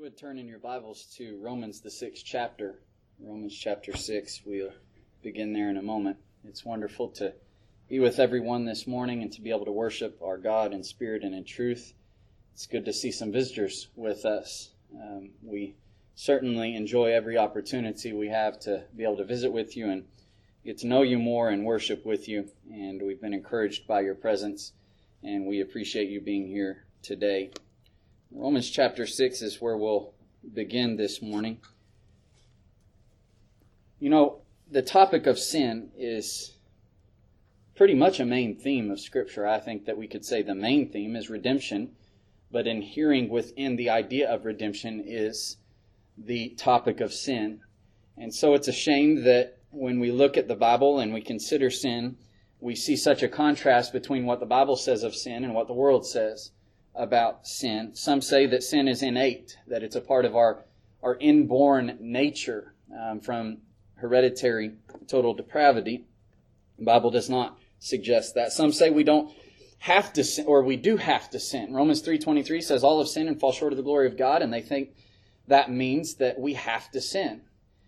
Would turn in your Bibles to Romans, the 6th chapter. Romans chapter 6. We'll begin there in a moment. It's wonderful to be with everyone this morning and to be able to worship our God in spirit and in truth. It's good to see some visitors with us. We certainly enjoy every opportunity we have to be able to visit with you and get to know you more and worship with you. And we've been encouraged by your presence, and we appreciate you being here today. Romans chapter 6 is where we'll begin this morning. You know, the topic of sin is pretty much a main theme of Scripture. I think that we could say the main theme is redemption, but inhering within the idea of redemption is the topic of sin. And so it's a shame that when we look at the Bible and we consider sin, we see such a contrast between what the Bible says of sin and what the world says about sin. Some say that sin is innate, that it's a part of our inborn nature from hereditary total depravity. The Bible does not suggest that. Some say we don't have to sin, or we do have to sin. Romans 3:23 says all have sinned and fall short of the glory of God, and they think that means that we have to sin.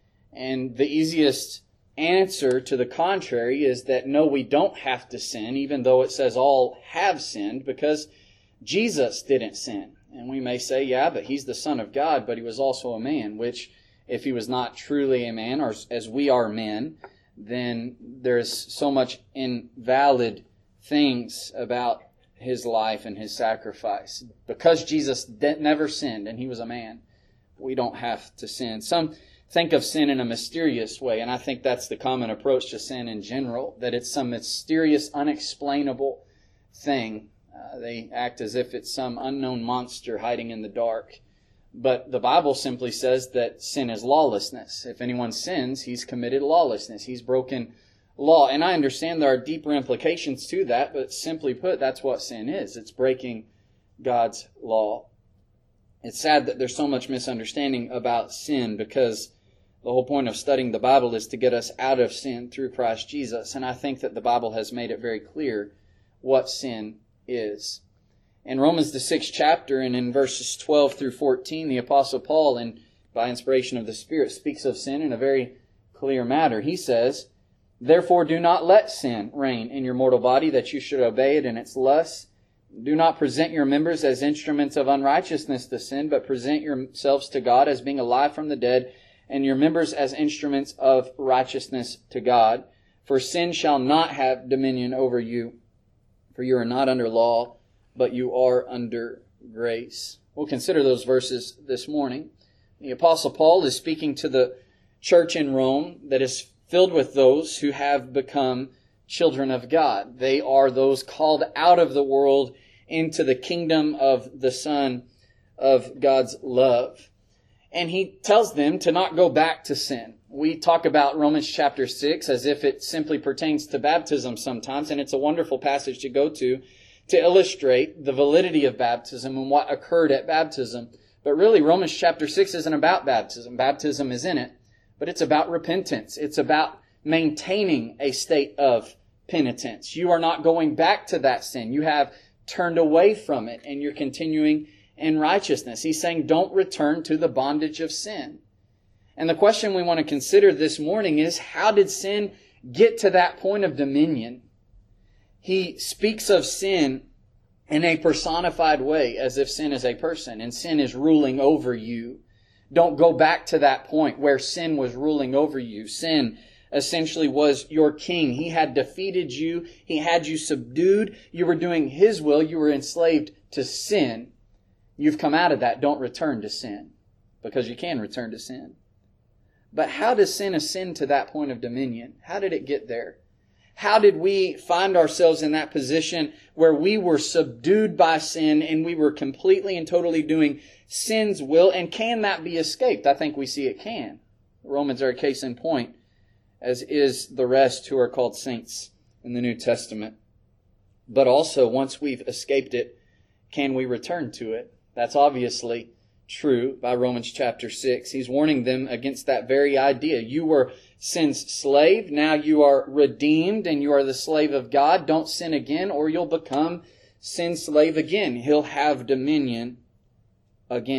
And the easiest answer to the contrary is that no, we don't have to sin, even though it says all have sinned, because Jesus didn't sin. And we may say, yeah, but he's the Son of God, but he was also a man, which if he was not truly a man, or as we are men, then there's so much invalid things about his life and his sacrifice. Because Jesus never sinned and he was a man, we don't have to sin. Some think of sin in a mysterious way, and I think that's the common approach to sin in general, that it's some mysterious, unexplainable thing. They act as if it's some unknown monster hiding in the dark. But the Bible simply says that sin is lawlessness. If anyone sins, he's committed lawlessness. He's broken law. And I understand there are deeper implications to that, but simply put, that's what sin is. It's breaking God's law. It's sad that there's so much misunderstanding about sin, because the whole point of studying the Bible is to get us out of sin through Christ Jesus. And I think that the Bible has made it very clear what sin is. In Romans the 6th chapter and in verses 12 through 14, the Apostle Paul, and by inspiration of the Spirit, speaks of sin in a very clear manner. He says, "Therefore do not let sin reign in your mortal body, that you should obey it in its lusts. Do not present your members as instruments of unrighteousness to sin, but present yourselves to God as being alive from the dead, and your members as instruments of righteousness to God. For sin shall not have dominion over you. For you are not under law, but you are under grace." We'll consider those verses this morning. The Apostle Paul is speaking to the church in Rome that is filled with those who have become children of God. They are those called out of the world into the kingdom of the Son of God's love. And he tells them to not go back to sin. We talk about Romans chapter 6 as if it simply pertains to baptism sometimes, and it's a wonderful passage to go to illustrate the validity of baptism and what occurred at baptism. But really, Romans chapter 6 isn't about baptism. Baptism is in it, but it's about repentance. It's about maintaining a state of penitence. You are not going back to that sin. You have turned away from it, and you're continuing in righteousness. He's saying, don't return to the bondage of sin. And the question we want to consider this morning is, how did sin get to that point of dominion? He speaks of sin in a personified way, as if sin is a person and sin is ruling over you. Don't go back to that point where sin was ruling over you. Sin essentially was your king. He had defeated you. He had you subdued. You were doing his will. You were enslaved to sin. You've come out of that. Don't return to sin, because you can return to sin. But how does sin ascend to that point of dominion? How did it get there? How did we find ourselves in that position where we were subdued by sin and we were completely and totally doing sin's will? And can that be escaped? I think we see it can. Romans are a case in point, as is the rest who are called saints in the New Testament. But also, once we've escaped it, can we return to it? That's obviously true by Romans chapter 6. He's warning them against that very idea. You were sin's slave. Now you are redeemed and you are the slave of God. Don't sin again, or you'll become sin's slave again. He'll have dominion again.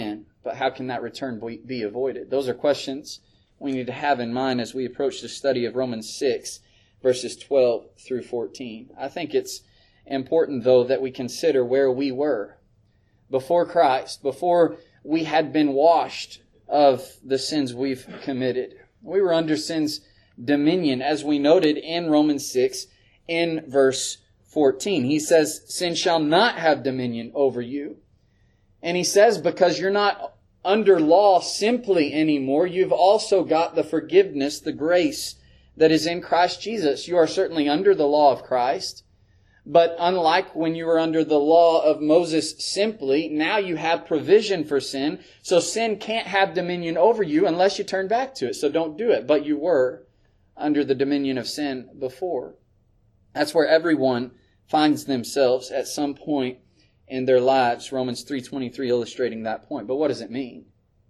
But how can that return be avoided? Those are questions we need to have in mind as we approach the study of Romans 6, verses 12 through 14. I think it's important, though, that we consider where we were before Christ, before we had been washed of the sins we've committed. We were under sin's dominion, as we noted in Romans 6, in verse 14. He says, sin shall not have dominion over you. And he says, because you're not under law simply anymore, you've also got the forgiveness, the grace that is in Christ Jesus. You are certainly under the law of Christ, but unlike when you were under the law of Moses simply, now you have provision for sin, so sin can't have dominion over you unless you turn back to it, so don't do it. But you were under the dominion of sin before. That's where everyone finds themselves at some point in their lives. Romans 3:23 illustrating that point. But what does it mean?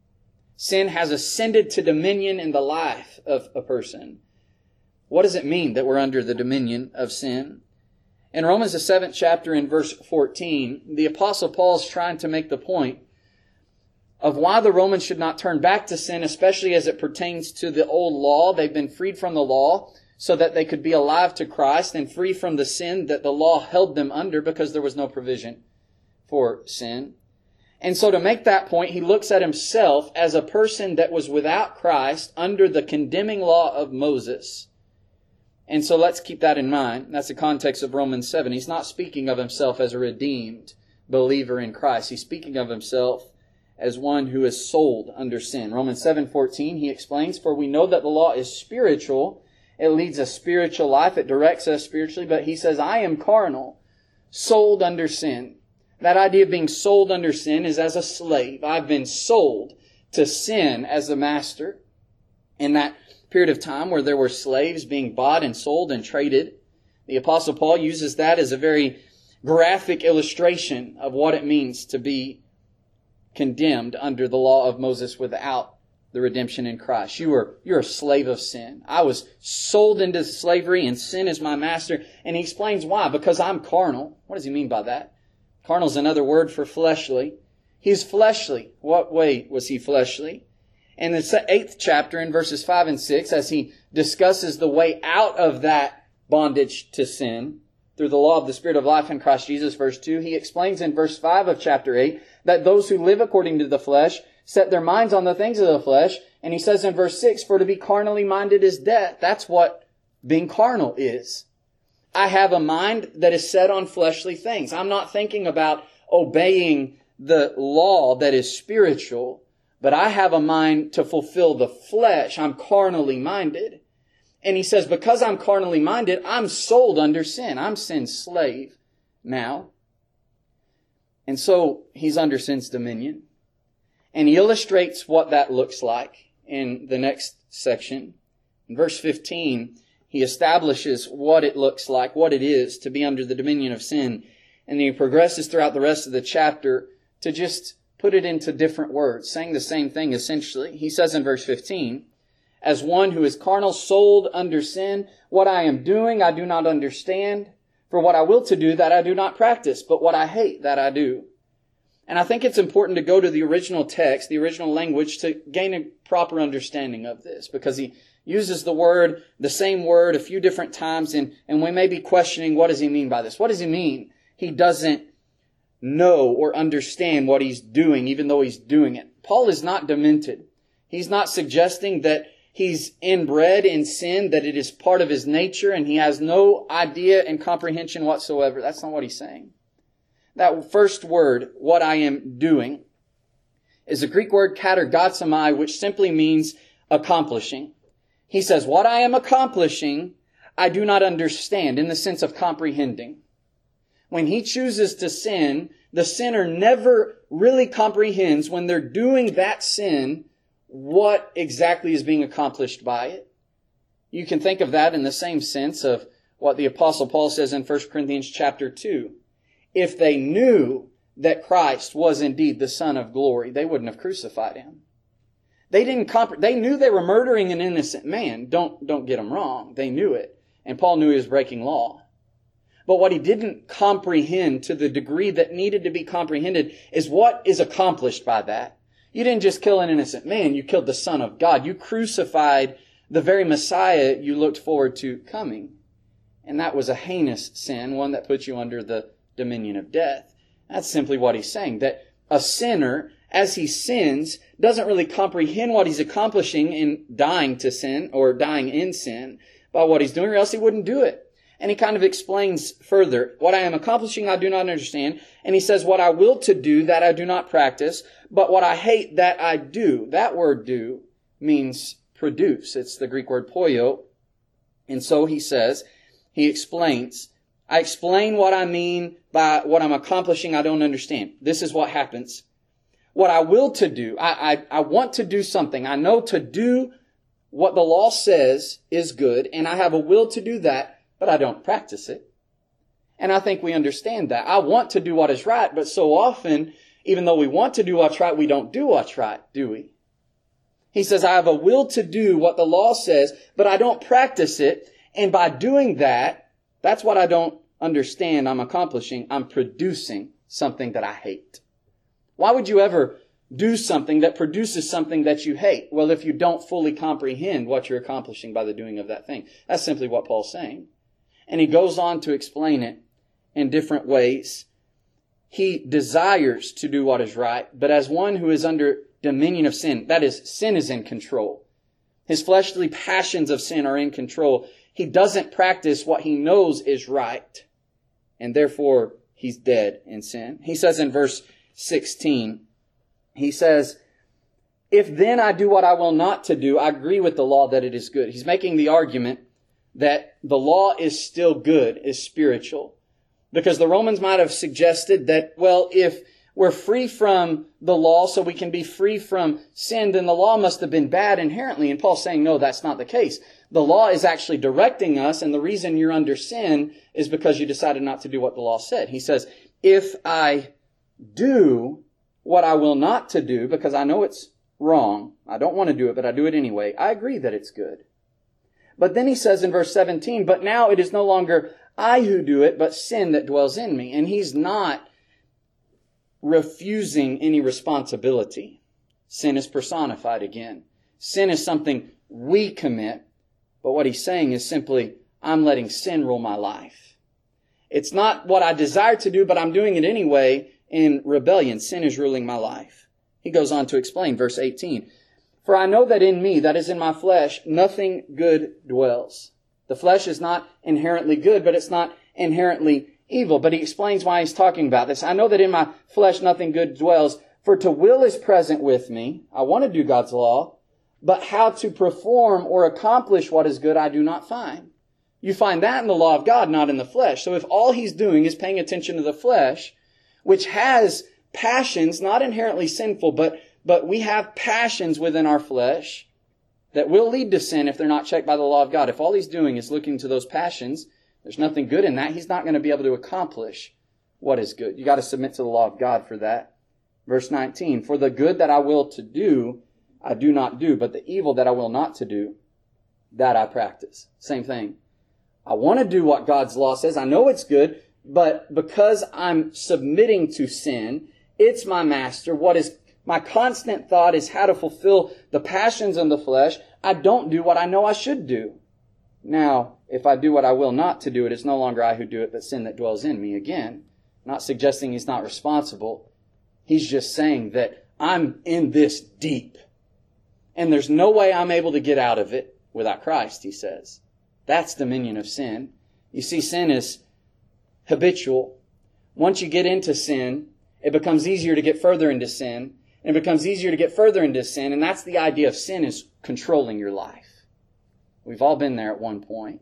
Sin has ascended to dominion in the life of a person. What does it mean that we're under the dominion of sin? In Romans the 7th chapter in verse 14, the Apostle Paul is trying to make the point of why the Romans should not turn back to sin, especially as it pertains to the old law. They've been freed from the law so that they could be alive to Christ and free from the sin that the law held them under because there was no provision for sin. And so to make that point, he looks at himself as a person that was without Christ under the condemning law of Moses. And so let's keep that in mind. That's the context of Romans 7. He's not speaking of himself as a redeemed believer in Christ. He's speaking of himself as one who is sold under sin. Romans 7:14, he explains, for we know that the law is spiritual. It leads a spiritual life. It directs us spiritually. But he says, I am carnal, sold under sin. That idea of being sold under sin is as a slave. I've been sold to sin as a master. In that period of time where there were slaves being bought and sold and traded, the Apostle Paul uses that as a very graphic illustration of what it means to be condemned under the law of Moses without the redemption in Christ. You're a slave of sin. I was sold into slavery and sin is my master. And he explains why. Because I'm carnal. What does he mean by that? Carnal is another word for fleshly. He's fleshly. What way was he fleshly? In the 8th chapter in verses 5 and 6, as he discusses the way out of that bondage to sin through the law of the Spirit of life in Christ Jesus, verse 2, he explains in verse 5 of chapter 8 that those who live according to the flesh set their minds on the things of the flesh. And he says in verse 6, for to be carnally minded is death. That's what being carnal is. I have a mind that is set on fleshly things. I'm not thinking about obeying the law that is spiritual, but I have a mind to fulfill the flesh. I'm carnally minded. And he says, because I'm carnally minded, I'm sold under sin. I'm sin's slave now. And so he's under sin's dominion. And he illustrates what that looks like in the next section. In verse 15, he establishes what it looks like, what it is to be under the dominion of sin. And he progresses throughout the rest of the chapter to just put it into different words, saying the same thing essentially. He says in verse 15, as one who is carnal, sold under sin, what I am doing I do not understand. For what I will to do, that I do not practice, but what I hate, that I do. And I think it's important to go to the original text, the original language, to gain a proper understanding of this, because he uses the same word a few different times, and we may be questioning, what does he mean by this? What does he mean? He doesn't know or understand what he's doing, even though he's doing it. Paul is not demented. He's not suggesting that he's inbred in sin, that it is part of his nature, and he has no idea and comprehension whatsoever. That's not what he's saying. That first word, what I am doing, is a Greek word katergatsomai, which simply means accomplishing. He says, what I am accomplishing, I do not understand, in the sense of comprehending. When he chooses to sin, the sinner never really comprehends, when they're doing that sin, what exactly is being accomplished by it. You can think of that in the same sense of what the Apostle Paul says in 1 Corinthians chapter 2. If they knew that Christ was indeed the Son of glory, they wouldn't have crucified him. They knew they were murdering an innocent man. Don't get them wrong. They knew it. And Paul knew he was breaking law. But what he didn't comprehend to the degree that needed to be comprehended is what is accomplished by that. You didn't just kill an innocent man, you killed the Son of God. You crucified the very Messiah you looked forward to coming. And that was a heinous sin, one that put you under the dominion of death. That's simply what he's saying, that a sinner, as he sins, doesn't really comprehend what he's accomplishing in dying to sin or dying in sin by what he's doing, or else he wouldn't do it. And he kind of explains further, what I am accomplishing I do not understand. And he says, what I will to do, that I do not practice, but what I hate, that I do. That word do means produce. It's the Greek word poio. And so he says, he explains, I explain what I mean by what I'm accomplishing I don't understand. This is what happens. What I will to do, I want to do something. I know to do what the law says is good, and I have a will to do that, but I don't practice it. And I think we understand that. I want to do what is right, but so often, even though we want to do what's right, we don't do what's right, do we? He says, I have a will to do what the law says, but I don't practice it. And by doing that, that's what I don't understand I'm accomplishing. I'm producing something that I hate. Why would you ever do something that produces something that you hate? Well, if you don't fully comprehend what you're accomplishing by the doing of that thing. That's simply what Paul's saying. And he goes on to explain it in different ways. He desires to do what is right, but as one who is under dominion of sin, that is, sin is in control. His fleshly passions of sin are in control. He doesn't practice what he knows is right, and therefore he's dead in sin. He says in verse 16, he says, if then I do what I will not to do, I agree with the law that it is good. He's making the argument that the law is still good, is spiritual. Because the Romans might have suggested that, well, if we're free from the law so we can be free from sin, then the law must have been bad inherently. And Paul's saying, no, that's not the case. The law is actually directing us, and the reason you're under sin is because you decided not to do what the law said. He says, if I do what I will not to do, because I know it's wrong, I don't want to do it, but I do it anyway, I agree that it's good. But then he says in verse 17, but now it is no longer I who do it, but sin that dwells in me. And he's not refusing any responsibility. Sin is personified again. Sin is something we commit, but what he's saying is simply, I'm letting sin rule my life. It's not what I desire to do, but I'm doing it anyway in rebellion. Sin is ruling my life. He goes on to explain, verse 18, for I know that in me, that is in my flesh, nothing good dwells. The flesh is not inherently good, but it's not inherently evil. But he explains why he's talking about this. I know that in my flesh nothing good dwells, for to will is present with me. I want to do God's law, but how to perform or accomplish what is good I do not find. You find that in the law of God, not in the flesh. So if all he's doing is paying attention to the flesh, which has passions, not inherently sinful, but we have passions within our flesh that will lead to sin if they're not checked by the law of God. If all he's doing is looking to those passions, there's nothing good in that. He's not going to be able to accomplish what is good. You got to submit to the law of God for that. Verse 19, for the good that I will to do, I do not do, but the evil that I will not to do, that I practice. Same thing. I want to do what God's law says. I know it's good, but because I'm submitting to sin, it's my master. My constant thought is how to fulfill the passions of the flesh. I don't do what I know I should do. Now, if I do what I will not to do, it is no longer I who do it, but sin that dwells in me. Again, not suggesting he's not responsible. He's just saying that I'm in this deep. And there's no way I'm able to get out of it without Christ, he says. That's dominion of sin. You see, sin is habitual. Once you get into sin, it becomes easier to get further into sin. And it becomes easier to get further into sin. And that's the idea of sin, is controlling your life. We've all been there at one point.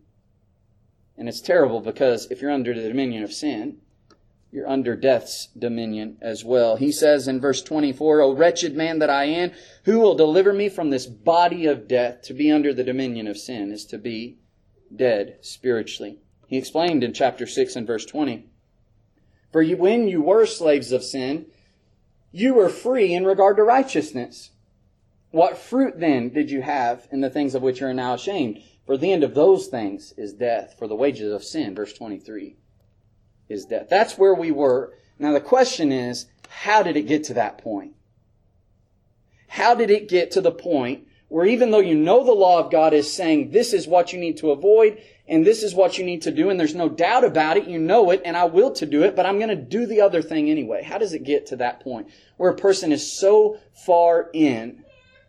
And it's terrible because if you're under the dominion of sin, you're under death's dominion as well. He says in verse 24, O wretched man that I am, who will deliver me from this body of death? To be under the dominion of sin is to be dead spiritually. He explained in chapter 6 and verse 20, for when you were slaves of sin, you were free in regard to righteousness. What fruit then did you have in the things of which you are now ashamed? For the end of those things is death. For the wages of sin, verse 23, is death. That's where we were. Now the question is, how did it get to that point? how did it get to the point where even though you know the law of God is saying this is what you need to avoid and this is what you need to do, and there's no doubt about it, you know it, and I will to do it, but I'm going to do the other thing anyway. How does it get to that point where a person is so far in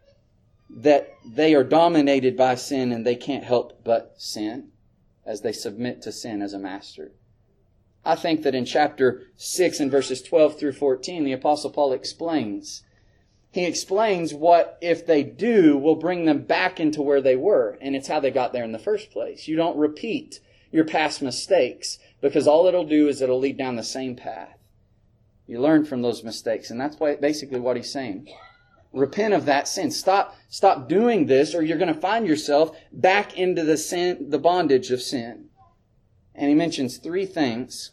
that they are dominated by sin and they can't help but sin as they submit to sin as a master? I think that in chapter 6 and verses 12 through 14, the Apostle Paul explains. He explains what, if they do, will bring them back into where they were. And it's how they got there in the first place. You don't repeat your past mistakes, because all it'll do is it'll lead down the same path. You learn from those mistakes. And that's basically what he's saying. Repent of that sin. Stop doing this, or you're going to find yourself back into the bondage of sin. And he mentions three things.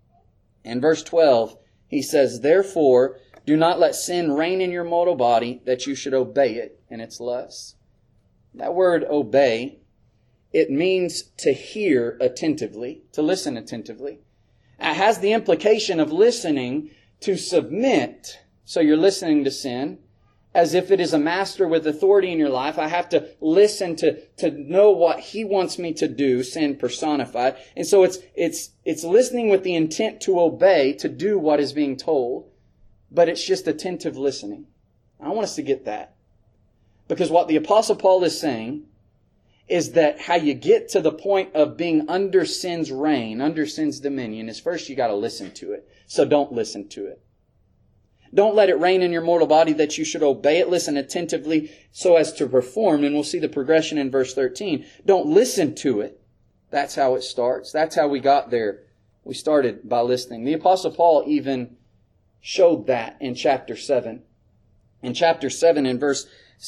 In verse 12, he says, "Therefore, do not let sin reign in your mortal body, that you should obey it in its lusts." That word obey, it means to hear attentively, to listen attentively. It has the implication of listening to submit. So you're listening to sin as if it is a master with authority in your life. I have to listen to know what he wants me to do, sin personified. And so it's listening with the intent to obey, to do what is being told. But it's just attentive listening. I want us to get that. Because what the Apostle Paul is saying is that how you get to the point of being under sin's reign, under sin's dominion, is first you got to listen to it. So don't listen to it. Don't let it reign in your mortal body that you should obey it. Listen attentively so as to perform. And we'll see the progression in verse 13. Don't listen to it. That's how it starts. That's how we got there. We started by listening. The Apostle Paul even showed that in chapter 7. In chapter 7, in verse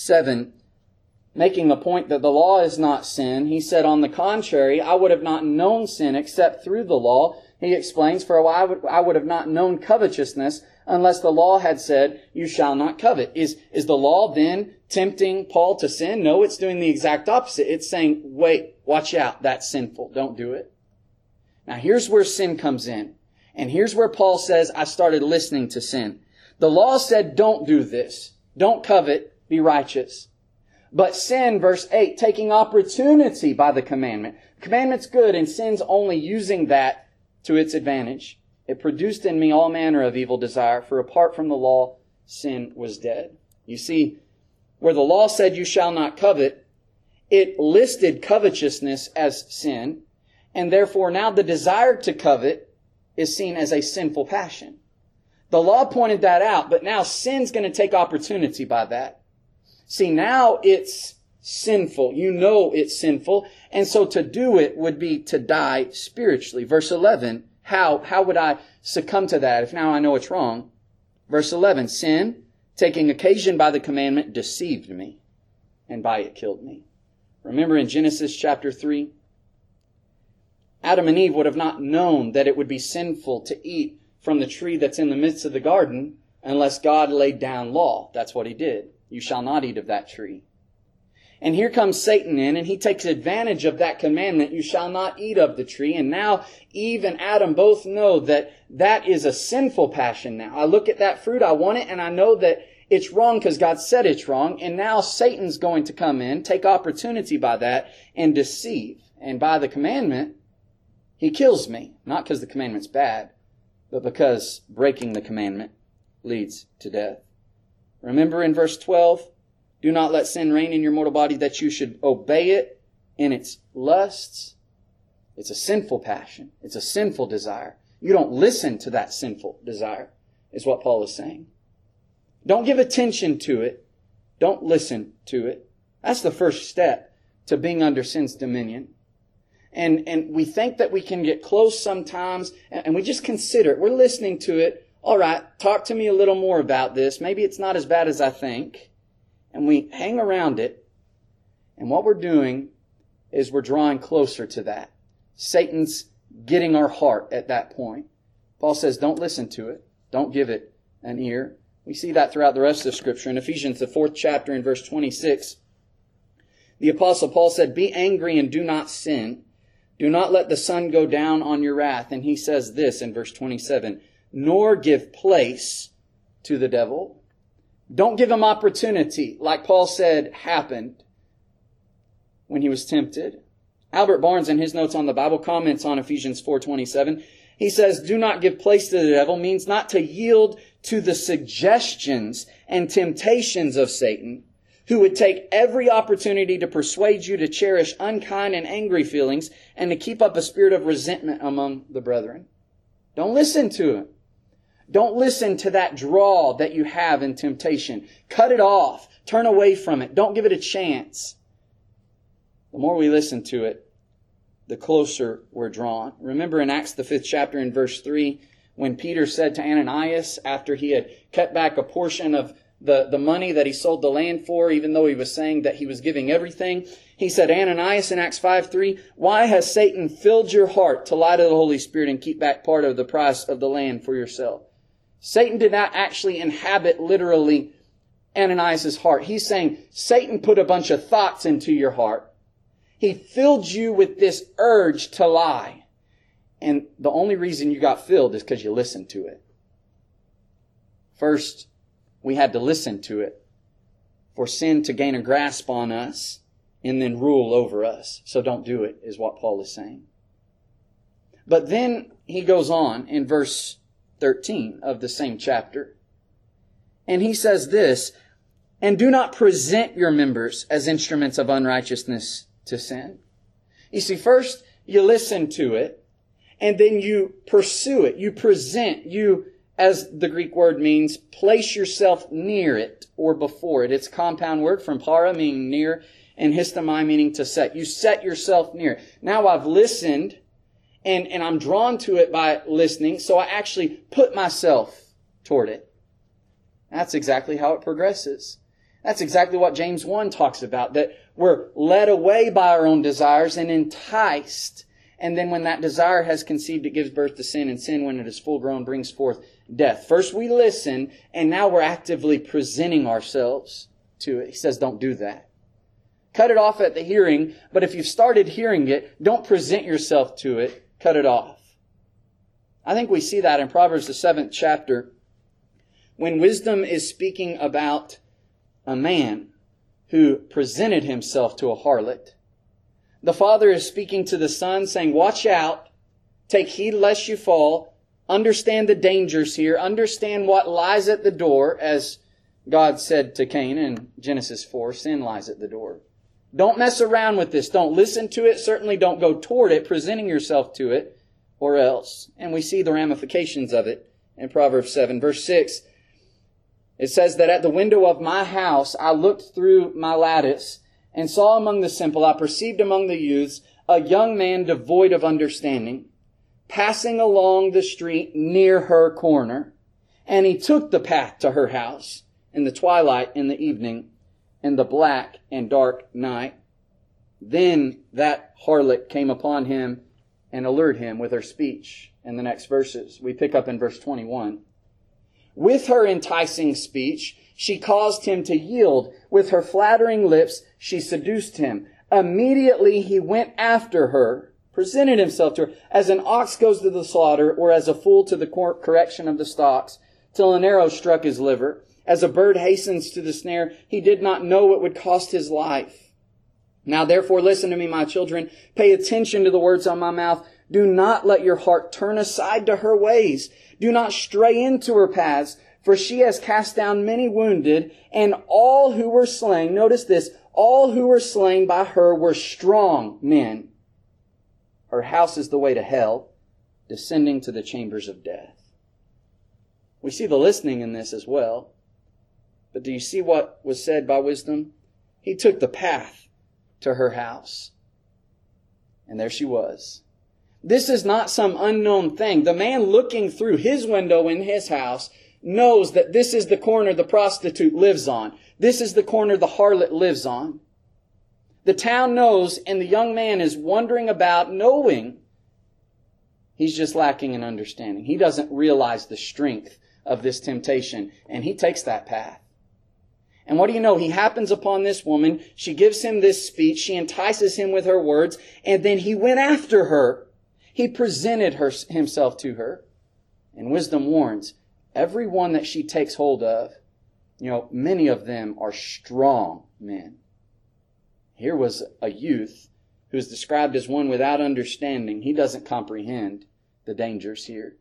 7, making the point that the law is not sin, he said, "On the contrary, I would have not known sin except through the law." He explains, "For I would have not known covetousness unless the law had said, 'You shall not covet.'" Is the law then tempting Paul to sin? No, it's doing the exact opposite. It's saying, wait, watch out, that's sinful. Don't do it. Now here's where sin comes in. And here's where Paul says, I started listening to sin. The law said, don't do this. Don't covet, be righteous. But sin, verse 8, taking opportunity by the commandment. The commandment's good, and sin's only using that to its advantage. It produced in me all manner of evil desire, for apart from the law, sin was dead. You see, where the law said you shall not covet, it listed covetousness as sin, and therefore now the desire to covet is seen as a sinful passion. The law pointed that out, but now sin's going to take opportunity by that. See, now it's sinful. You know it's sinful, and so to do it would be to die spiritually. Verse 11, how would I succumb to that if now I know it's wrong? Verse 11, sin, taking occasion by the commandment, deceived me, and by it killed me. Remember in Genesis chapter 3, Adam and Eve would have not known that it would be sinful to eat from the tree that's in the midst of the garden unless God laid down law. That's what He did. You shall not eat of that tree. And here comes Satan in, and he takes advantage of that commandment, you shall not eat of the tree. And now Eve and Adam both know that that is a sinful passion now. I look at that fruit, I want it, and I know that it's wrong because God said it's wrong. And now Satan's going to come in, take opportunity by that, and deceive. And by the commandment, he kills me. Not because the commandment's bad, but because breaking the commandment leads to death. Remember in verse 12, do not let sin reign in your mortal body that you should obey it in its lusts. It's a sinful passion. It's a sinful desire. You don't listen to that sinful desire, is what Paul is saying. Don't give attention to it. Don't listen to it. That's the first step to being under sin's dominion. And we think that we can get close sometimes, and we just consider it. We're listening to it. All right, talk to me a little more about this. Maybe it's not as bad as I think. And we hang around it. And what we're doing is we're drawing closer to that. Satan's getting our heart at that point. Paul says, don't listen to it. Don't give it an ear. We see that throughout the rest of Scripture. In Ephesians, the 4th chapter, in verse 26, the Apostle Paul said, be angry and do not sin. Do not let the sun go down on your wrath. And he says this in verse 27, nor give place to the devil. Don't give him opportunity, like Paul said happened when he was tempted. Albert Barnes, in his notes on the Bible, comments on Ephesians 4:27. He says, do not give place to the devil means not to yield to the suggestions and temptations of Satan, who would take every opportunity to persuade you to cherish unkind and angry feelings and to keep up a spirit of resentment among the brethren. Don't listen to him. Don't listen to that draw that you have in temptation. Cut it off. Turn away from it. Don't give it a chance. The more we listen to it, the closer we're drawn. Remember in Acts the 5th chapter in verse 3, when Peter said to Ananias, after he had cut back a portion of the money that he sold the land for, even though he was saying that he was giving everything, he said, Ananias in Acts 5:3, why has Satan filled your heart to lie to the Holy Spirit and keep back part of the price of the land for yourself? Satan did not actually inhabit literally Ananias' heart. He's saying Satan put a bunch of thoughts into your heart. He filled you with this urge to lie. And the only reason you got filled is because you listened to it. First, we had to listen to it for sin to gain a grasp on us and then rule over us. So don't do it, is what Paul is saying. But then he goes on in verse 13 of the same chapter. And he says this, and do not present your members as instruments of unrighteousness to sin. You see, first you listen to it, and then you pursue it. You present, you, as the Greek word means, place yourself near it or before it. It's a compound word from para, meaning near, and histomai, meaning to set. You set yourself near it. Now I've listened, and I'm drawn to it by listening, so I actually put myself toward it. That's exactly how it progresses. That's exactly what James 1 talks about, that we're led away by our own desires and enticed. And then when that desire has conceived, it gives birth to sin. And sin, when it is full grown, brings forth death. First we listen, and now we're actively presenting ourselves to it. He says, don't do that. Cut it off at the hearing, but if you've started hearing it, don't present yourself to it. Cut it off. I think we see that in Proverbs the 7th chapter, when wisdom is speaking about a man who presented himself to a harlot. The father is speaking to the son, saying, watch out, take heed lest you fall, understand the dangers here, understand what lies at the door, as God said to Cain in Genesis 4, sin lies at the door. Don't mess around with this. Don't listen to it. Certainly don't go toward it, presenting yourself to it, or else. And we see the ramifications of it in Proverbs 7. Verse 6, it says that at the window of my house I looked through my lattice and saw among the simple, I perceived among the youths, a young man devoid of understanding, passing along the street near her corner. And he took the path to her house in the twilight, in the evening, in the black and dark night. Then that harlot came upon him and allured him with her speech. In the next verses, we pick up in verse 21. With her enticing speech, she caused him to yield. With her flattering lips, she seduced him. Immediately he went after her, presented himself to her, as an ox goes to the slaughter, or as a fool to the correction of the stocks, till an arrow struck his liver. As a bird hastens to the snare, he did not know what would cost his life. Now therefore listen to me, my children. Pay attention to the words of my mouth. Do not let your heart turn aside to her ways. Do not stray into her paths, for she has cast down many wounded, and all who were slain, notice this, all who were slain by her were strong men. Her house is the way to hell, descending to the chambers of death. We see the listening in this as well. But do you see what was said by wisdom? He took the path to her house. And there she was. This is not some unknown thing. The man looking through his window in his house knows that this is the corner the prostitute lives on. This is the corner the harlot lives on. The town knows, and the young man is wandering about knowing he's just lacking in understanding. He doesn't realize the strength of this temptation, and he takes that path. And what do you know? He happens upon this woman. She gives him this speech. She entices him with her words, and then he went after her. He presented himself to her. And wisdom warns, every one that she takes hold of Many of them are strong men. Here was a youth who is described as one without understanding. He doesn't comprehend the dangers here.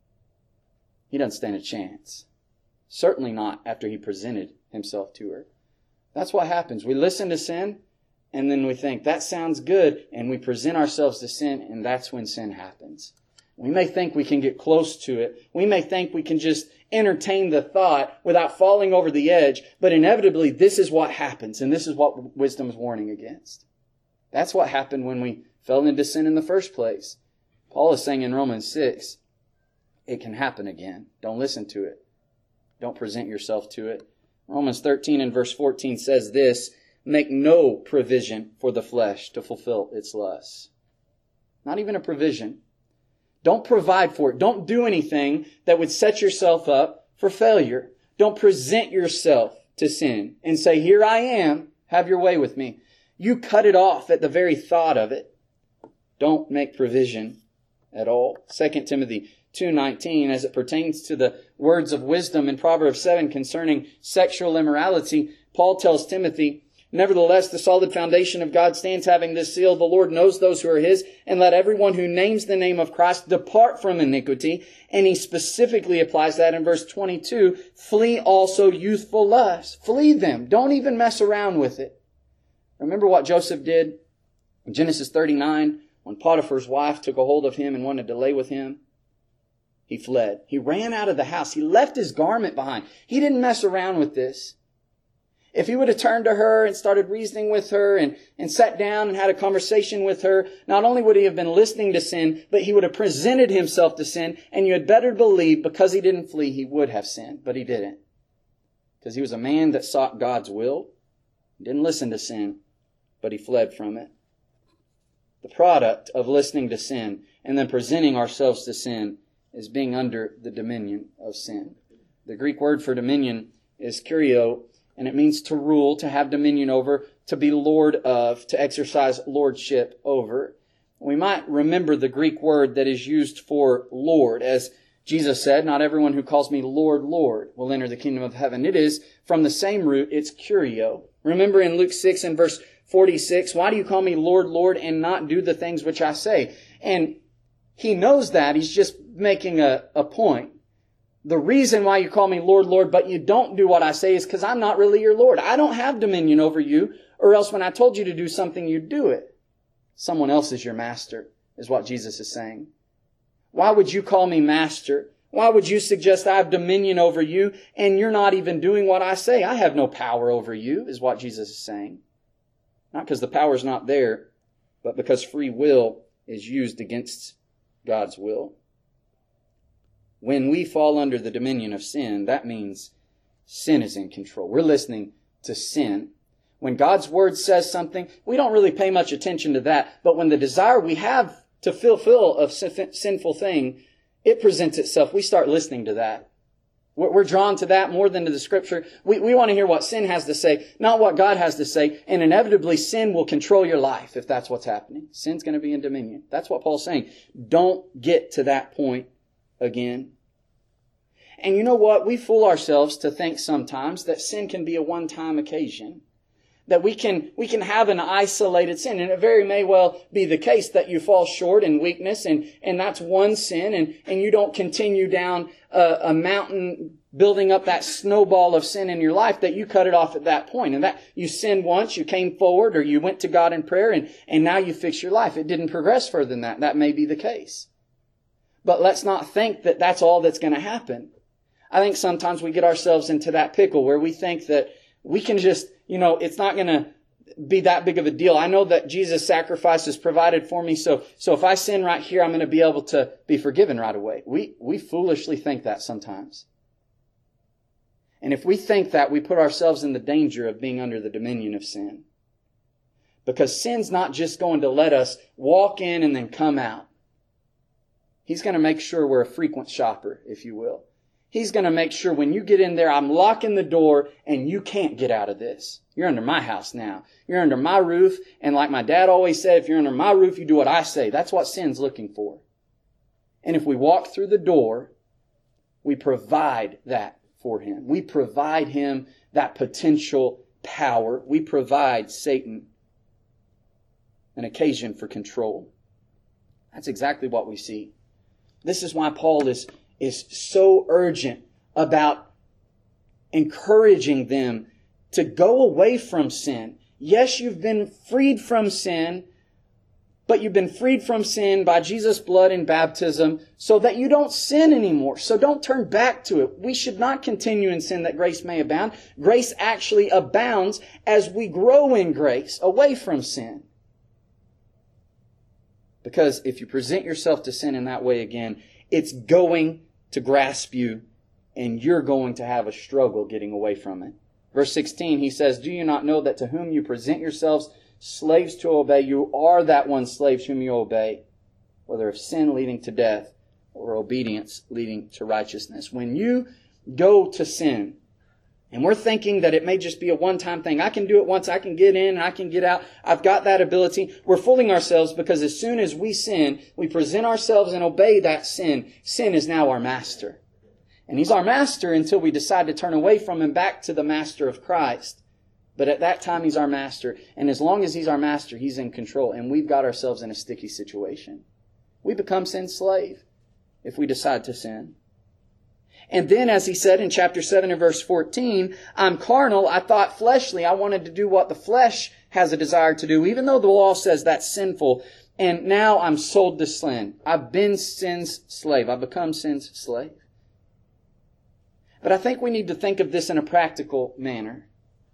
He doesn't stand a chance. Certainly not after he presented himself to her. That's what happens. We listen to sin, and then we think, that sounds good, and we present ourselves to sin, and that's when sin happens. We may think we can get close to it. We may think we can just entertain the thought without falling over the edge, but inevitably this is what happens, and this is what wisdom is warning against. That's what happened when we fell into sin in the first place. Paul is saying in Romans 6, it can happen again. Don't listen to it. Don't present yourself to it. Romans 13 and verse 14 says this, make no provision for the flesh to fulfill its lusts. Not even a provision. Don't provide for it. Don't do anything that would set yourself up for failure. Don't present yourself to sin and say, here I am, have your way with me. You cut it off at the very thought of it. Don't make provision at all. 2 Timothy 2:19, as it pertains to the words of wisdom in Proverbs 7 concerning sexual immorality, Paul tells Timothy, nevertheless, the solid foundation of God stands having this seal. The Lord knows those who are His, and let everyone who names the name of Christ depart from iniquity. And he specifically applies that in verse 22, flee also youthful lust. Flee them. Don't even mess around with it. Remember what Joseph did in Genesis 39 when Potiphar's wife took a hold of him and wanted to lay with him? He fled. He ran out of the house. He left his garment behind. He didn't mess around with this. If he would have turned to her and started reasoning with her and sat down and had a conversation with her, not only would he have been listening to sin, but he would have presented himself to sin. And you had better believe because he didn't flee, he would have sinned. But he didn't. Because he was a man that sought God's will. He didn't listen to sin, but he fled from it. The product of listening to sin and then presenting ourselves to sin is being under the dominion of sin. The Greek word for dominion is kurio, and it means to rule, to have dominion over, to be lord of, to exercise lordship over. We might remember the Greek word that is used for Lord. As Jesus said, not everyone who calls me Lord, Lord will enter the kingdom of heaven. It is from the same root, it's kurio. Remember in Luke 6 and verse 46, why do you call me Lord, Lord, and not do the things which I say? And he knows that. He's just making a point. The reason why you call me Lord, Lord, but you don't do what I say is because I'm not really your Lord. I don't have dominion over you, or else when I told you to do something, you'd do it. Someone else is your master, is what Jesus is saying. Why would you call me master? Why would you suggest I have dominion over you, and you're not even doing what I say? I have no power over you, is what Jesus is saying. Not because the power is not there, but because free will is used against God's will. When we fall under the dominion of sin, that means sin is in control. We're listening to sin. When God's Word says something, we don't really pay much attention to that. But when the desire we have to fulfill a sinful thing, it presents itself, we start listening to that. We're drawn to that more than to the Scripture. We want to hear what sin has to say, not what God has to say. And inevitably, sin will control your life if that's what's happening. Sin's going to be in dominion. That's what Paul's saying. Don't get to that point again. And you know what? We fool ourselves to think sometimes that sin can be a one-time occasion. That we can have an isolated sin. And it very may well be the case that you fall short in weakness and that's one sin and you don't continue down a mountain building up that snowball of sin in your life, that you cut it off at that point. And that you sinned once, you came forward or you went to God in prayer and now you fix your life. It didn't progress further than that. That may be the case. But let's not think that that's all that's going to happen. I think sometimes we get ourselves into that pickle where we think that we can just, it's not going to be that big of a deal. I know that Jesus' sacrifice is provided for me, so if I sin right here, I'm going to be able to be forgiven right away. We foolishly think that sometimes. And if we think that, we put ourselves in the danger of being under the dominion of sin. Because sin's not just going to let us walk in and then come out. He's going to make sure we're a frequent shopper, if you will. He's going to make sure when you get in there, I'm locking the door and you can't get out of this. You're under my house now. You're under my roof. And like my dad always said, if you're under my roof, you do what I say. That's what sin's looking for. And if we walk through the door, we provide that for him. We provide him that potential power. We provide Satan an occasion for control. That's exactly what we see. This is why Paul is so urgent about encouraging them to go away from sin. Yes, you've been freed from sin, but you've been freed from sin by Jesus' blood and baptism so that you don't sin anymore. So don't turn back to it. We should not continue in sin that grace may abound. Grace actually abounds as we grow in grace away from sin. Because if you present yourself to sin in that way again, it's going to grasp you and you're going to have a struggle getting away from it. Verse 16, he says, "Do you not know that to whom you present yourselves slaves to obey, you are that one slave whom you obey, whether of sin leading to death or obedience leading to righteousness." When you go to sin, and we're thinking that it may just be a one-time thing. I can do it once, I can get in, and I can get out. I've got that ability. We're fooling ourselves because as soon as we sin, we present ourselves and obey that sin. Sin is now our master. And he's our master until we decide to turn away from him back to the master of Christ. But at that time, he's our master. And as long as he's our master, he's in control. And we've got ourselves in a sticky situation. We become sin's slave if we decide to sin. And then, as he said in chapter 7 and verse 14, "I'm carnal, I thought fleshly." I wanted to do what the flesh has a desire to do, even though the law says that's sinful. And now I'm sold to sin. I've been sin's slave. I've become sin's slave. But I think we need to think of this in a practical manner.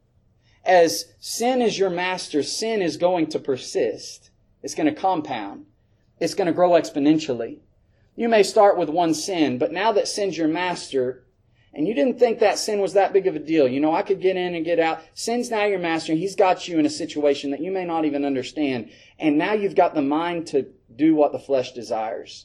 As sin is your master, sin is going to persist. It's going to compound. It's going to grow exponentially. You may start with one sin, but now that sin's your master, and you didn't think that sin was that big of a deal. You know, I could get in and get out. Sin's now your master, and he's got you in a situation that you may not even understand. And now you've got the mind to do what the flesh desires.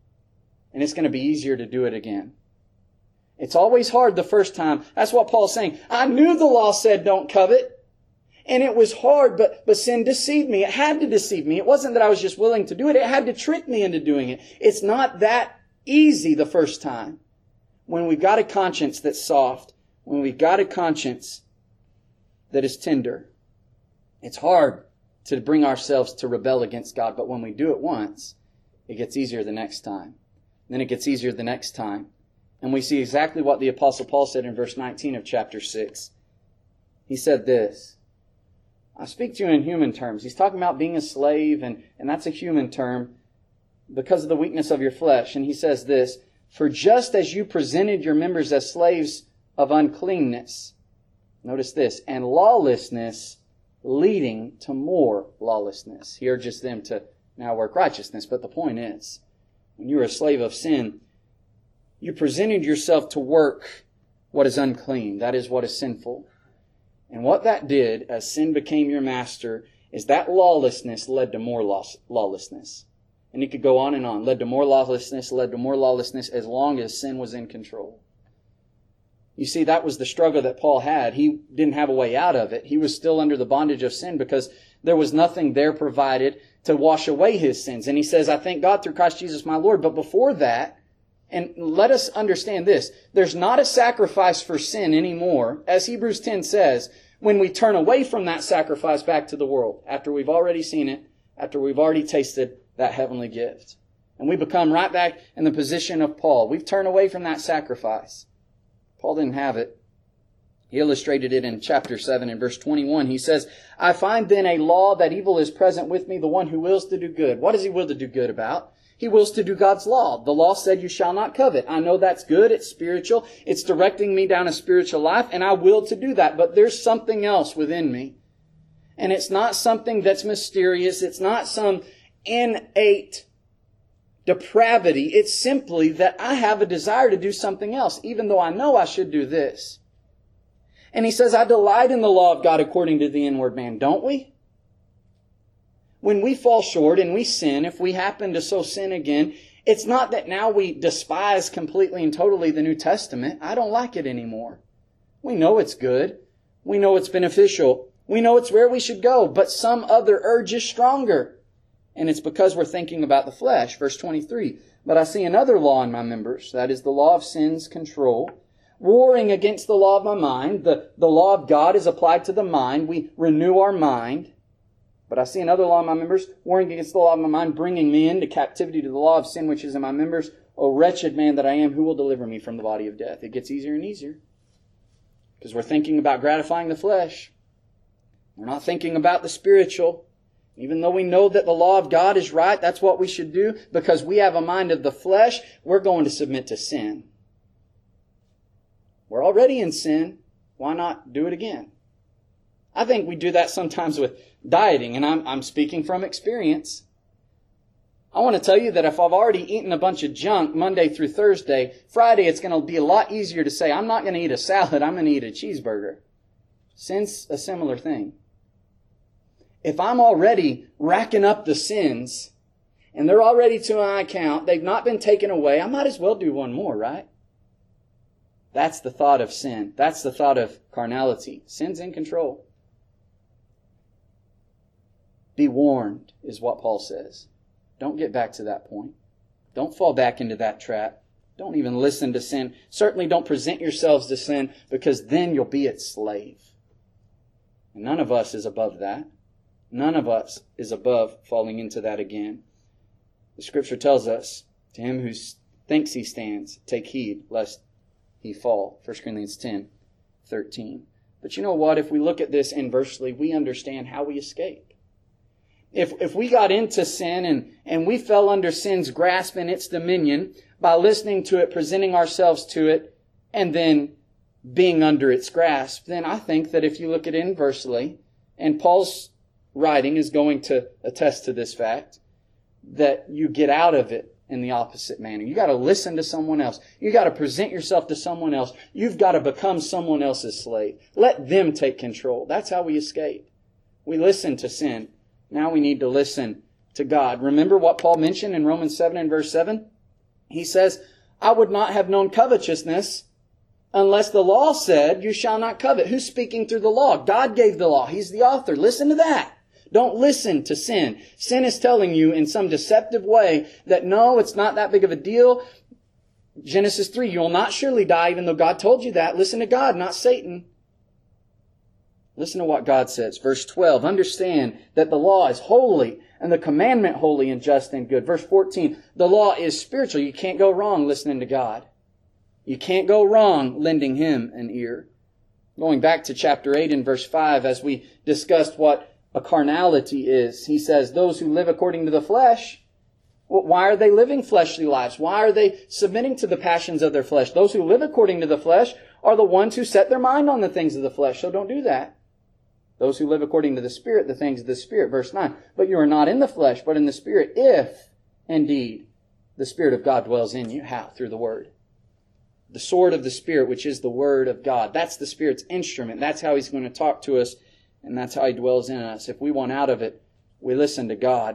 And it's going to be easier to do it again. It's always hard the first time. That's what Paul's saying. I knew the law said don't covet. And it was hard, but sin deceived me. It had to deceive me. It wasn't that I was just willing to do it. It had to trick me into doing it. It's not that easy the first time. When we've got a conscience that's soft, when we've got a conscience that is tender, it's hard to bring ourselves to rebel against God. But when we do it once, it gets easier the next time. Then it gets easier the next time. And we see exactly what the Apostle Paul said in verse 19 of chapter 6. He said this, "I speak to you in human terms." He's talking about being a slave, and that's a human term because of the weakness of your flesh. And he says this, "For just as you presented your members as slaves of uncleanness," notice this, "and lawlessness leading to more lawlessness." He urges them to now work righteousness. But the point is, when you were a slave of sin, you presented yourself to work what is unclean. That is what is sinful. And what that did, as sin became your master, is that lawlessness led to more lawlessness. And it could go on and on. Led to more lawlessness, led to more lawlessness, as long as sin was in control. You see, that was the struggle that Paul had. He didn't have a way out of it. He was still under the bondage of sin because there was nothing there provided to wash away his sins. And he says, "I thank God through Christ Jesus my Lord." But before that, and let us understand this, there's not a sacrifice for sin anymore, as Hebrews 10 says, when we turn away from that sacrifice back to the world, after we've already seen it, after we've already tasted that heavenly gift. And we become right back in the position of Paul. We've turned away from that sacrifice. Paul didn't have it. He illustrated it in chapter 7 and verse 21. He says, "I find then a law that evil is present with me, the one who wills to do good." What does he will to do good about? He wills to do God's law. The law said you shall not covet. I know that's good. It's spiritual. It's directing me down a spiritual life, and I will to do that. But there's something else within me. And it's not something that's mysterious. It's not some innate depravity. It's simply that I have a desire to do something else, even though I know I should do this. And he says, "I delight in the law of God according to the inward man." Don't we? When we fall short and we sin, if we happen to so sin again, it's not that now we despise completely and totally the New Testament. I don't like it anymore. We know it's good. We know it's beneficial. We know it's where we should go. But some other urge is stronger. And it's because we're thinking about the flesh. Verse 23, "But I see another law in my members, that is the law of sin's control, warring against the law of my mind. The law of God is applied to the mind. We renew our mind. But I see another law in my members, warring against the law of my mind, bringing me into captivity to the law of sin which is in my members. O wretched man that I am, who will deliver me from the body of death? It gets easier and easier. Because we're thinking about gratifying the flesh. We're not thinking about the spiritual. Even though we know that the law of God is right, that's what we should do. Because we have a mind of the flesh, we're going to submit to sin. We're already in sin. Why not do it again? I think we do that sometimes with dieting, and I'm speaking from experience. I want to tell you that if I've already eaten a bunch of junk Monday through Thursday, Friday it's going to be a lot easier to say, I'm not going to eat a salad, I'm going to eat a cheeseburger. Sin's a similar thing. If I'm already racking up the sins, and they're already to my account, they've not been taken away, I might as well do one more, right? That's the thought of sin. That's the thought of carnality. Sin's in control. Be warned, is what Paul says. Don't get back to that point. Don't fall back into that trap. Don't even listen to sin. Certainly don't present yourselves to sin, because then you'll be its slave. And none of us is above that. None of us is above falling into that again. The Scripture tells us, to him who thinks he stands, take heed lest he fall. 1 Corinthians 10:13. But you know what? If we look at this inversely, we understand how we escape. If we got into sin and we fell under sin's grasp and its dominion by listening to it, presenting ourselves to it, and then being under its grasp, then I think that if you look at it inversely, and Paul's writing is going to attest to this fact, that you get out of it in the opposite manner. You got to listen to someone else. You got to present yourself to someone else. You've got to become someone else's slave. Let them take control. That's how we escape. We listen to sin. Now we need to listen to God. Remember what Paul mentioned in Romans 7 and verse 7? He says, I would not have known covetousness unless the law said, you shall not covet. Who's speaking through the law? God gave the law. He's the author. Listen to that. Don't listen to sin. Sin is telling you in some deceptive way that no, it's not that big of a deal. Genesis 3, you will not surely die even though God told you that. Listen to God, not Satan. Listen to what God says. Verse 12, understand that the law is holy and the commandment holy and just and good. Verse 14, the law is spiritual. You can't go wrong listening to God. You can't go wrong lending Him an ear. Going back to chapter 8 and verse 5, as we discussed what a carnality is, he says, those who live according to the flesh, why are they living fleshly lives? Why are they submitting to the passions of their flesh? Those who live according to the flesh are the ones who set their mind on the things of the flesh. So don't do that. Those who live according to the Spirit, the things of the Spirit. Verse 9, but you are not in the flesh, but in the Spirit, if indeed the Spirit of God dwells in you. How? Through the Word. The sword of the Spirit, which is the Word of God. That's the Spirit's instrument. That's how He's going to talk to us, and that's how He dwells in us. If we want out of it, we listen to God.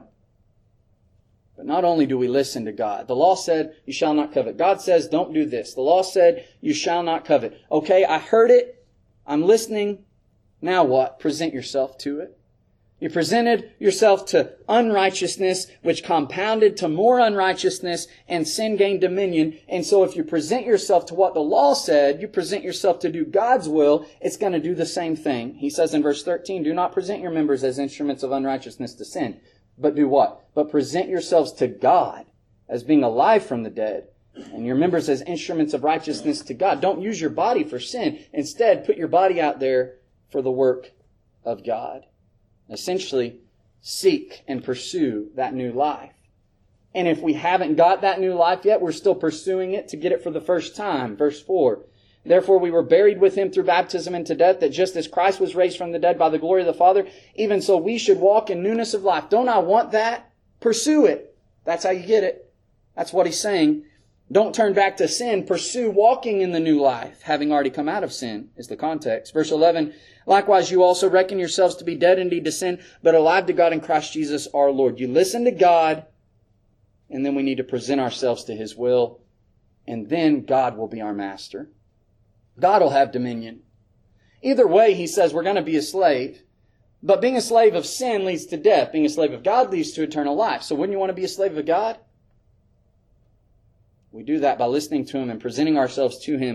But not only do we listen to God. The law said, you shall not covet. God says, don't do this. The law said, you shall not covet. Okay, I heard it. I'm listening. Now what? Present yourself to it. You presented yourself to unrighteousness, which compounded to more unrighteousness, and sin gained dominion. And so if you present yourself to what the law said, you present yourself to do God's will, it's going to do the same thing. He says in verse 13, do not present your members as instruments of unrighteousness to sin. But do what? But present yourselves to God as being alive from the dead, and your members as instruments of righteousness to God. Don't use your body for sin. Instead, put your body out there for the work of God. Essentially, seek and pursue that new life. And if we haven't got that new life yet, we're still pursuing it to get it for the first time. Verse 4, therefore we were buried with Him through baptism into death, that just as Christ was raised from the dead by the glory of the Father, even so we should walk in newness of life. Don't I want that? Pursue it. That's how you get it. That's what He's saying. Don't turn back to sin. Pursue walking in the new life, having already come out of sin, is the context. Verse 11, likewise you also reckon yourselves to be dead indeed to sin, but alive to God in Christ Jesus our Lord. You listen to God, and then we need to present ourselves to His will, and then God will be our master. God will have dominion. Either way, he says we're going to be a slave, but being a slave of sin leads to death. Being a slave of God leads to eternal life. So wouldn't you want to be a slave of God? We do that by listening to Him and presenting ourselves to Him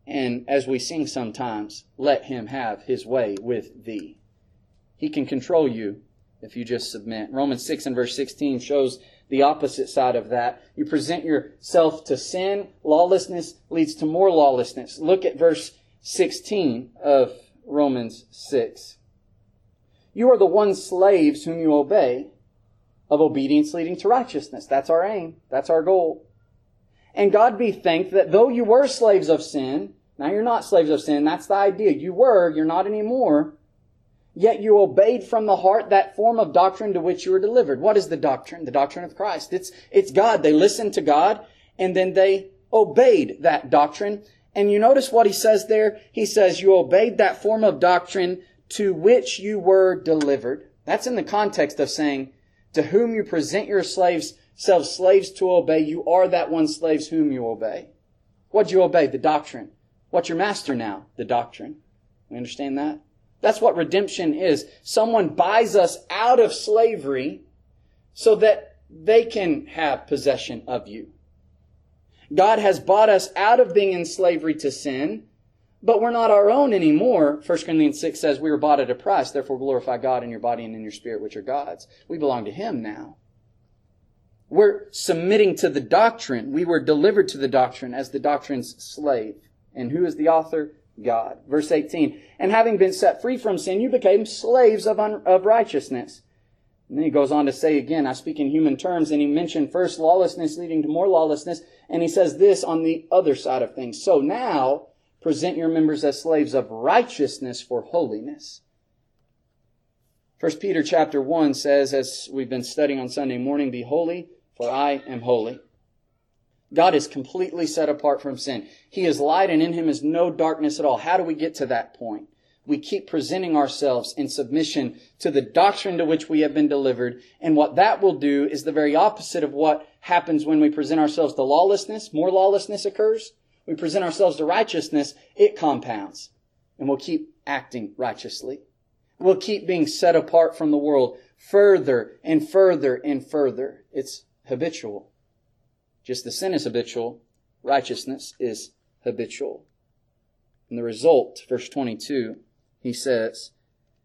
And as we sing sometimes, let Him have His way with thee. He can control you if you just submit. Romans 6 and verse 16 shows the opposite side of that. You present yourself to sin. Lawlessness leads to more lawlessness. Look at verse 16 of Romans 6. You are the one slaves whom you obey, of obedience leading to righteousness. That's our aim. That's our goal. And God be thanked that though you were slaves of sin, now you're not slaves of sin, that's the idea. You were, you're not anymore. Yet you obeyed from the heart that form of doctrine to which you were delivered. What is the doctrine? The doctrine of Christ. It's God. They listened to God and then they obeyed that doctrine. And you notice what he says there? He says, you obeyed that form of doctrine to which you were delivered. That's in the context of saying, to whom you present yourselves slaves to obey, you are that one slaves whom you obey. What'd you obey? The doctrine. What's your master now? The doctrine. We understand that? That's what redemption is. Someone buys us out of slavery so that they can have possession of you. God has bought us out of being in slavery to sin, but we're not our own anymore. 1 Corinthians 6 says we were bought at a price, therefore glorify God in your body and in your spirit, which are God's. We belong to Him now. We're submitting to the doctrine. We were delivered to the doctrine as the doctrine's slave. And who is the author? God. Verse 18, and having been set free from sin, you became slaves of righteousness. And then he goes on to say again, I speak in human terms, and he mentioned first lawlessness leading to more lawlessness, and he says this on the other side of things. So now, present your members as slaves of righteousness for holiness. 1 Peter chapter 1 says, as we've been studying on Sunday morning, be holy, for I am holy. God is completely set apart from sin. He is light and in Him is no darkness at all. How do we get to that point? We keep presenting ourselves in submission to the doctrine to which we have been delivered. And what that will do is the very opposite of what happens when we present ourselves to lawlessness. More lawlessness occurs. We present ourselves to righteousness. It compounds. And we'll keep acting righteously. We'll keep being set apart from the world further and further and further. It's habitual. Just the sin is habitual. Righteousness is habitual. And the result, verse 22, he says,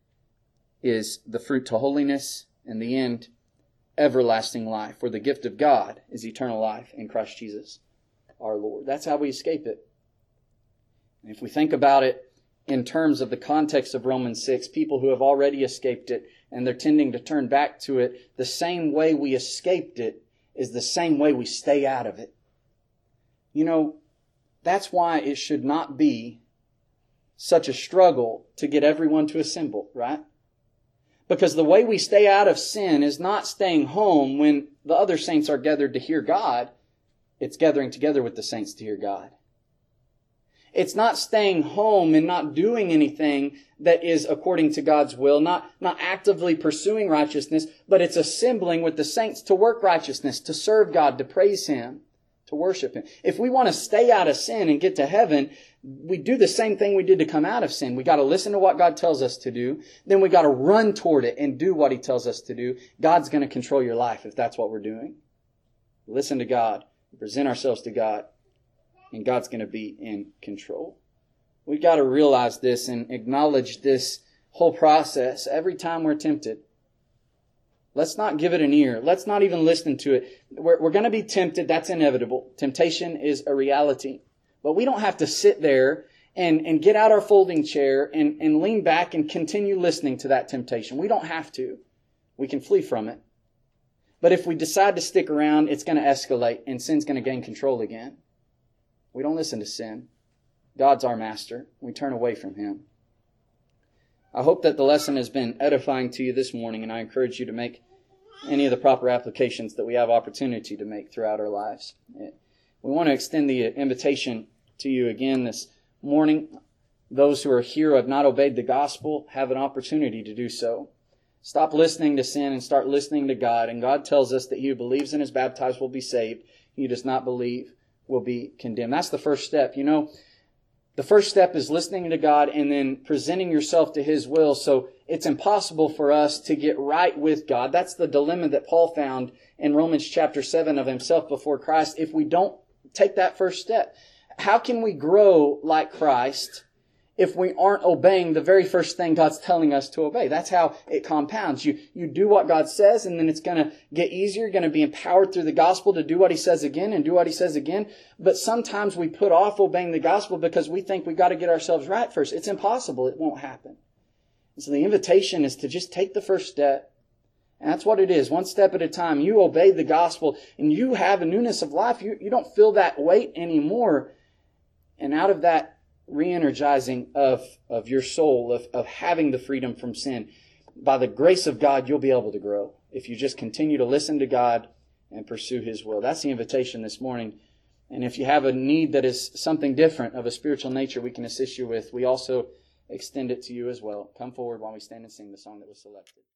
is the fruit to holiness and the end, everlasting life. For the gift of God is eternal life in Christ Jesus our Lord. That's how we escape it. And if we think about it in terms of the context of Romans 6, people who have already escaped it and they're tending to turn back to it, the same way we escaped it is the same way we stay out of it. You know, that's why it should not be such a struggle to get everyone to assemble, right? Because the way we stay out of sin is not staying home when the other saints are gathered to hear God. It's gathering together with the saints to hear God. It's not staying home and not doing anything that is according to God's will, not actively pursuing righteousness, but it's assembling with the saints to work righteousness, to serve God, to praise Him, to worship Him. If we want to stay out of sin and get to heaven, we do the same thing we did to come out of sin. We got to listen to what God tells us to do. Then we got to run toward it and do what He tells us to do. God's going to control your life if that's what we're doing. Listen to God. Present ourselves to God. And God's going to be in control. We've got to realize this and acknowledge this whole process every time we're tempted. Let's not give it an ear. Let's not even listen to it. We're going to be tempted. That's inevitable. Temptation is a reality. But we don't have to sit there and get out our folding chair and lean back and continue listening to that temptation. We don't have to. We can flee from it. But if we decide to stick around, it's going to escalate and sin's going to gain control again. We don't listen to sin. God's our master. We turn away from Him. I hope that the lesson has been edifying to you this morning, and I encourage you to make any of the proper applications that we have opportunity to make throughout our lives. We want to extend the invitation to you again this morning. Those who are here who have not obeyed the gospel have an opportunity to do so. Stop listening to sin and start listening to God. And God tells us that he who believes and is baptized will be saved. He who does not believe will be condemned. That's the first step. You know, the first step is listening to God and then presenting yourself to His will. So it's impossible for us to get right with God. That's the dilemma that Paul found in Romans chapter 7 of himself before Christ if we don't take that first step. How can we grow like Christ if we aren't obeying the very first thing God's telling us to obey? That's how it compounds. You do what God says, and then it's going to get easier. You're going to be empowered through the gospel to do what He says again and do what He says again. But sometimes we put off obeying the gospel because we think we've got to get ourselves right first. It's impossible. It won't happen. And so the invitation is to just take the first step. And that's what it is. One step at a time. You obey the gospel and you have a newness of life. You don't feel that weight anymore. And out of that re-energizing of your soul, of having the freedom from sin, by the grace of God, you'll be able to grow if you just continue to listen to God and pursue His will. That's the invitation this morning. And if you have a need that is something different of a spiritual nature we can assist you with, we also extend it to you as well. Come forward while we stand and sing the song that was selected.